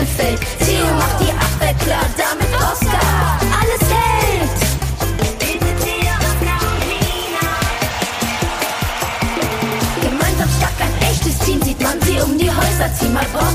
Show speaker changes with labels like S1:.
S1: Mittelfeld. Theo macht die Abwehr klar, damit Oscar alles hält. Theo, Oscar und Lina. Gemeinsam stark, ein echtes Team, sieht man sie um die Häuser ziehen. Mal braucht